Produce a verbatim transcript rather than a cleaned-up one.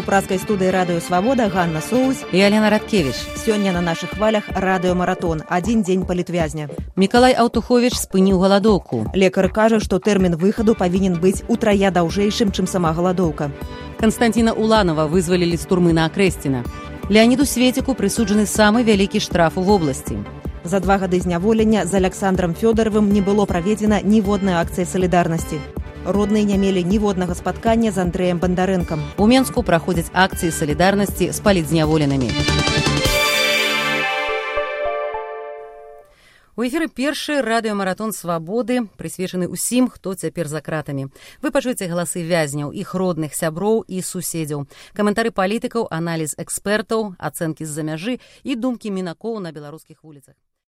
пражскай студыі радыё Свабода Ганна Соус і Алена Радкевіч. Сёння на нашых хвалях радыёмаратон. Адзін дзень палітвязня. Мікалай Аўтуховіч спыніў галадоўку. Лекар кажа, што тэрмін выхаду павінен быць утрая даўжэйшым, чым сама галадоўка. Канстанціна Уланова вызвалілі з турмы на Акрэсціна. Леаніду Светіку прысуджаны самы вялікі штраф у вобласці. За два гады зняволення з Аляксандрам Фёдаровым не было праведзена ніводнай акцыі салідарнасці. Родныя не мелі ніводнага спаткання з Андрэем Бандарэнкам. У Менску праходзяць акцыі салідарнасці з палітзняволенымі. У эфіры першы радыёмаратон Свабоды, прысвечаны ўсім, хто цяпер за кратамі. Вы пачуеце галасы вязняў, іх родных, сяброў і суседзяў, каментары палітыкаў, аналіз экспертаў, ацэнкі з-за мяжы і думкі мінакоў на беларускіх вуліцах.